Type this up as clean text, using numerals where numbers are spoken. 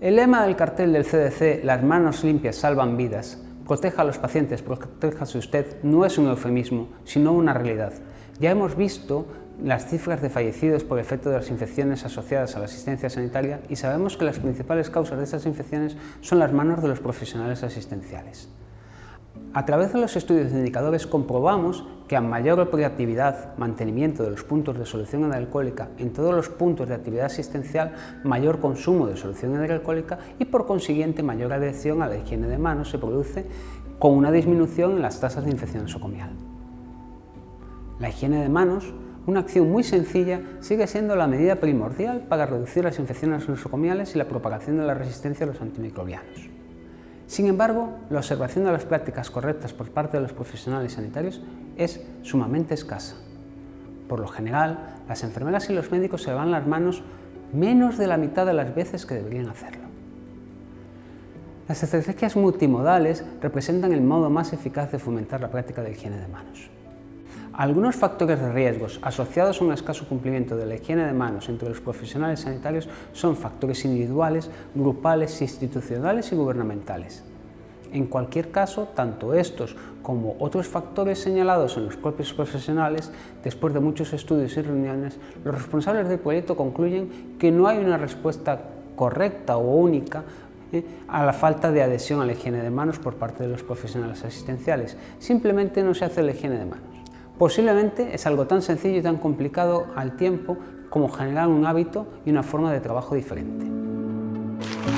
El lema del cartel del CDC, "Las manos limpias salvan vidas", proteja a los pacientes, protéjase usted, no es un eufemismo, sino una realidad. Ya hemos visto las cifras de fallecidos por efecto de las infecciones asociadas a la asistencia sanitaria y sabemos que las principales causas de estas infecciones son las manos de los profesionales asistenciales. A través de los estudios de indicadores comprobamos que a mayor operatividad, mantenimiento de los puntos de solución hidroalcohólica en todos los puntos de actividad asistencial, mayor consumo de solución hidroalcohólica y por consiguiente mayor adhesión a la higiene de manos se produce con una disminución en las tasas de infección nosocomial. La higiene de manos, una acción muy sencilla, sigue siendo la medida primordial para reducir las infecciones nosocomiales y la propagación de la resistencia a los antimicrobianos. Sin embargo, la observación de las prácticas correctas por parte de los profesionales sanitarios es sumamente escasa. Por lo general, las enfermeras y los médicos se lavan las manos menos de la mitad de las veces que deberían hacerlo. Las estrategias multimodales representan el modo más eficaz de fomentar la práctica de higiene de manos. Algunos factores de riesgos asociados a un escaso cumplimiento de la higiene de manos entre los profesionales sanitarios son factores individuales, grupales, institucionales y gubernamentales. En cualquier caso, tanto estos como otros factores señalados en los propios profesionales, después de muchos estudios y reuniones, los responsables del proyecto concluyen que no hay una respuesta correcta o única a la falta de adhesión a la higiene de manos por parte de los profesionales asistenciales. Simplemente no se hace la higiene de manos. Posiblemente es algo tan sencillo y tan complicado al tiempo como generar un hábito y una forma de trabajo diferente.